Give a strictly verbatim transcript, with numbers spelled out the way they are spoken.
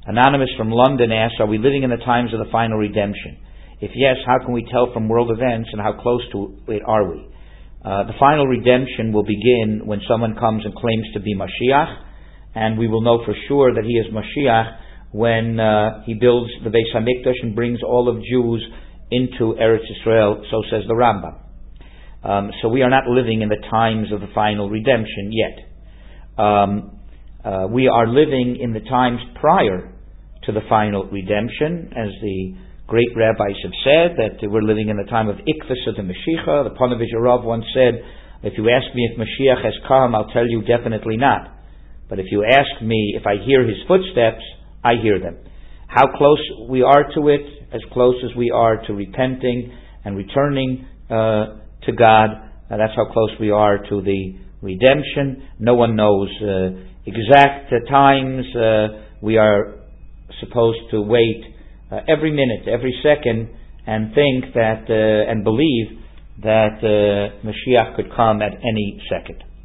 Anonymous from London asks, are we living in the times of the final redemption? If yes, how can we tell from world events, and how close to it are we? Uh, the final redemption will begin when someone comes and claims to be Mashiach, and we will know for sure that he is Mashiach when uh, he builds the Beis HaMikdash and brings all of Jews into Eretz Yisrael, so says the Rambam. Um, so we are not living in the times of the final redemption yet. Um, uh, we are living in the times prior to the final redemption, as the great rabbis have said, that we're living in the time of Ikvus of the Mashiach. The Ponevezher Rav once said, if you ask me if Mashiach has come, I'll tell you definitely not. But if you ask me if I hear his footsteps, I hear them. How close we are to it, as close as we are to repenting and returning uh, to God, uh, that's how close we are to the redemption. No one knows uh, exact uh, times. Uh, we are supposed to wait uh, every minute, every second, and think that uh, and believe that uh, Mashiach could come at any second.